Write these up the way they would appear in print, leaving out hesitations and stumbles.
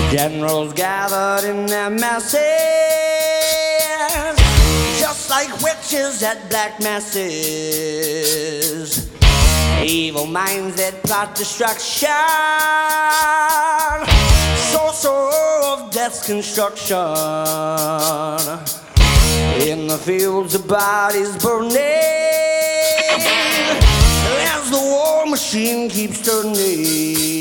Generals gathered in their masses, just like witches at black masses. Evil minds that plot destruction, sorcerer of death's construction. In the fields of bodies burning, as the war machine keeps turning,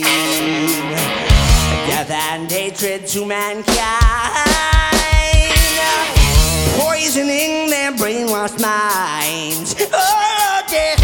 death and hatred to mankind, poisoning their brainwashed minds. Oh, death.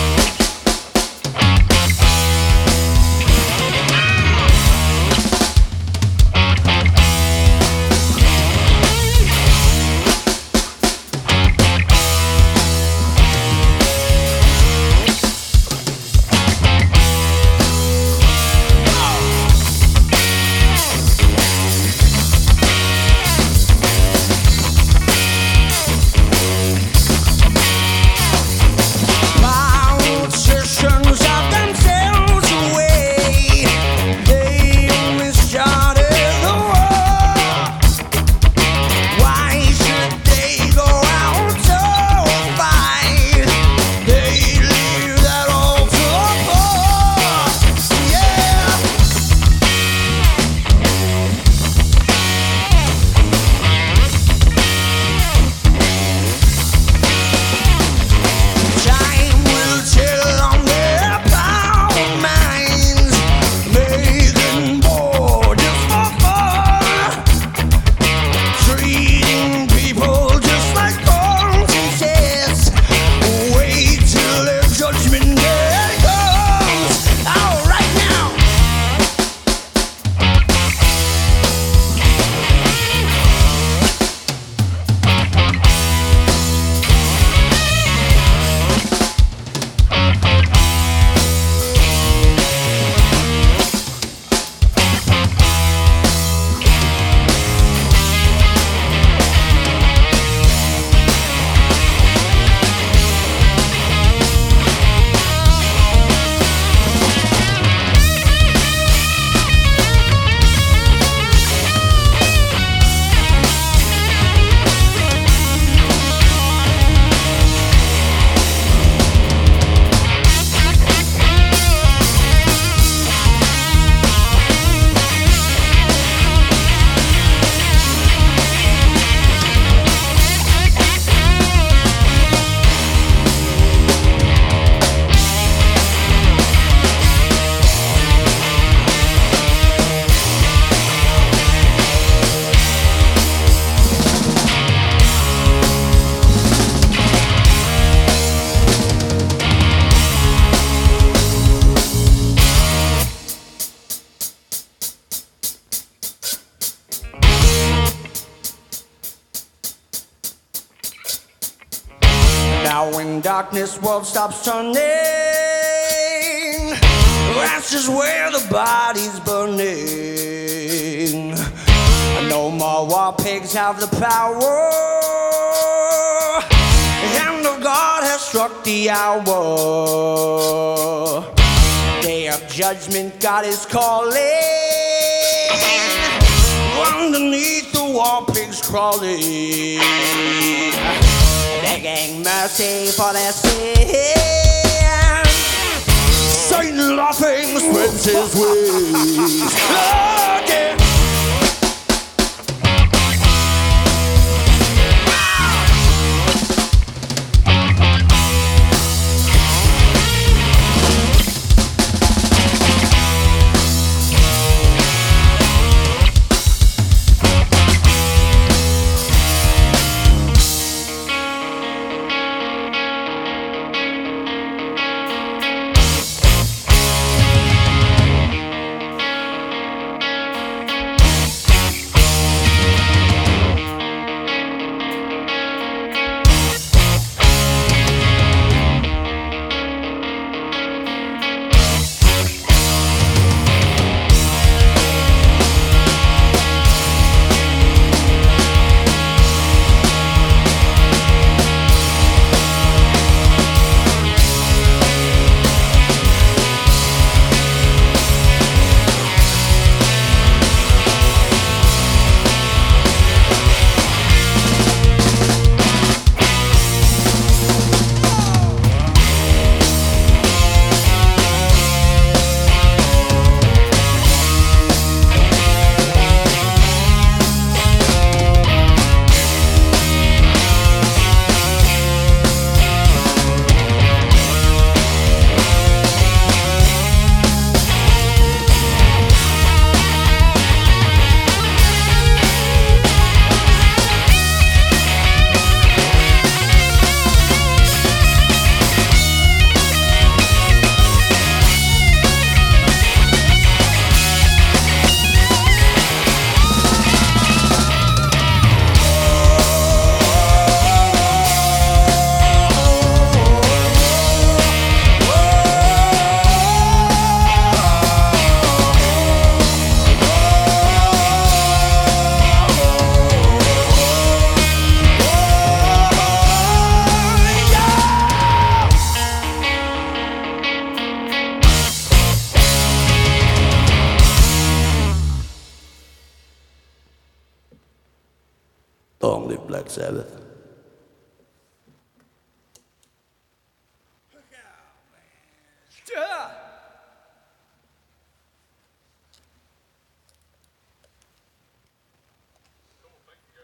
Now when darkness world stops turning, that's just where the body's burning. No more war pigs have the power. The hand of God has struck the hour. Day of judgment, God is calling. Underneath the war pigs crawling, begging mercy for their sins. Satan laughing spreads his wings. Again. Long live Black Sabbath.